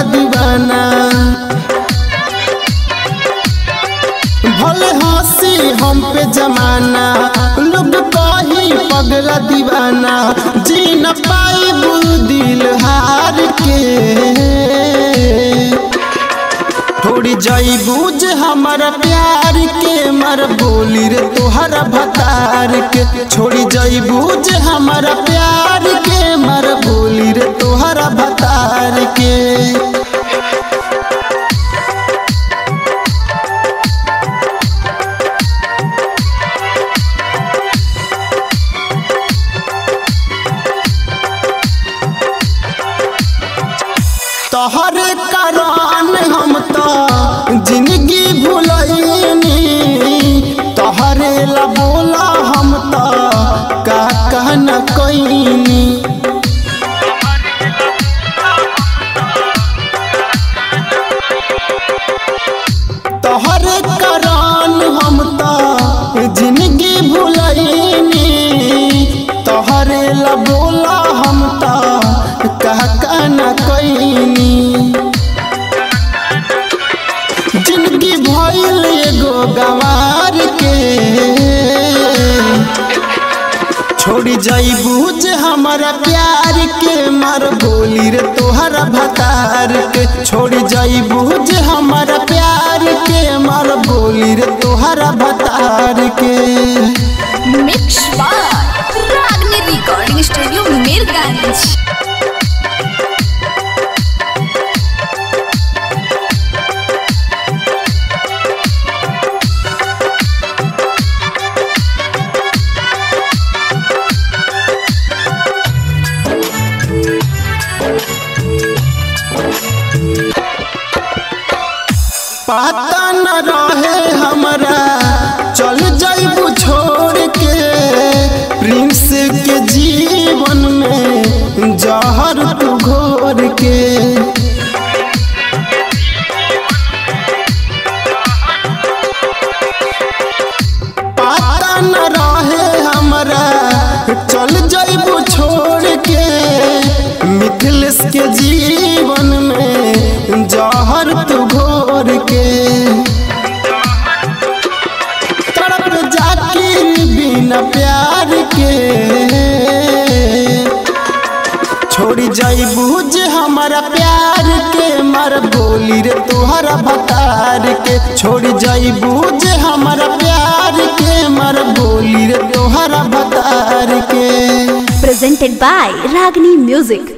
दीवाना। भले हंसी हम पे जमाना, लोग कही पगला दीवाना। जी न पाई दिल हार के, थोड़ी जाइबू जे हमारा प्यार के, मर बोली रे तोहरा भतार के। छोड़ी जाइबू जे हमारा प्यार के, मर बोली रे तोहरा भतार के। तोहरे कारण हम तो जिंदगी भुलैनी, तोहरे ला बोला हम तो का कहना कईनी। तोहरे कारण हम तो जिंदगी भुलैनी, तोहरे ला बोला हम तो का कहना कईनी। जिंदगी भइल एगो गवार के, छोड़ी जाइबू जे हमारा प्यार के, मर बोली रे तोहरा भतार के। छोड़ी जाइबू जे हमारा प्यार के, मर बोली रे तोहरा भतार के। Mix by Ragini recording studio Mirganj. पता न रहे हमरा चल जाइबू छोड़ के, प्रिंस के जीवन में जहर तू घोर के। पता न रहे हमरा चल जाइबू छोड़ के, मिथिलेश के जीवन में जहर तू घोर के। तड़प जाकिर बिना प्यार के, छोड़ी जाइबू जे हमारा प्यार के, मर बोली रे तोहरा भतार के। छोड़ी जाइबू जे हमारा प्यार के, मर बोली रे तोहरा भतार के। Presented by Ragini Music।